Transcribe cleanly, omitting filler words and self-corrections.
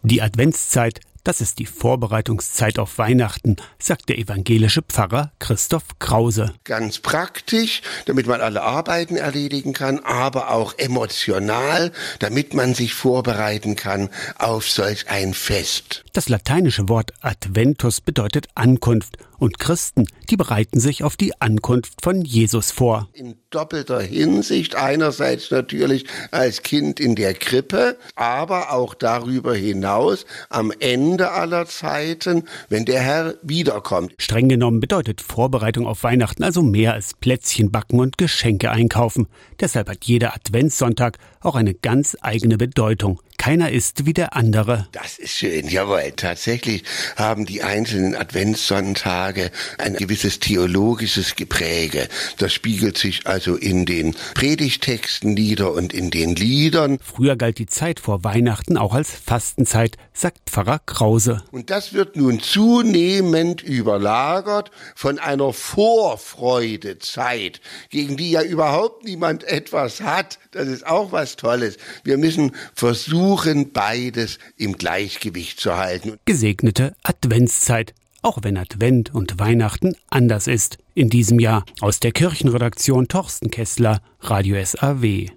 Die Adventszeit, das ist die Vorbereitungszeit auf Weihnachten, sagt der evangelische Pfarrer Christoph Krause. Ganz praktisch, damit man alle Arbeiten erledigen kann, aber auch emotional, damit man sich vorbereiten kann auf solch ein Fest. Das lateinische Wort Adventus bedeutet Ankunft. Und Christen, die bereiten sich auf die Ankunft von Jesus vor. In doppelter Hinsicht, einerseits natürlich als Kind in der Krippe, aber auch darüber hinaus am Ende aller Zeiten, wenn der Herr wiederkommt. Streng genommen bedeutet Vorbereitung auf Weihnachten also mehr als Plätzchen backen und Geschenke einkaufen. Deshalb hat jeder Adventssonntag auch eine ganz eigene Bedeutung. Keiner ist wie der andere. Das ist schön, jawohl. Tatsächlich haben die einzelnen Adventssonntage ein gewisses theologisches Gepräge. Das spiegelt sich also in den Predigtexten nieder und in den Liedern. Früher galt die Zeit vor Weihnachten auch als Fastenzeit, sagt Pfarrer Krause. Und das wird nun zunehmend überlagert von einer Vorfreudezeit, gegen die ja überhaupt niemand etwas hat. Das ist auch was Tolles. Wir müssen versuchen, beides im Gleichgewicht zu halten. Gesegnete Adventszeit, auch wenn Advent und Weihnachten anders ist in diesem Jahr. Aus der Kirchenredaktion Torsten Kessler, Radio SAW.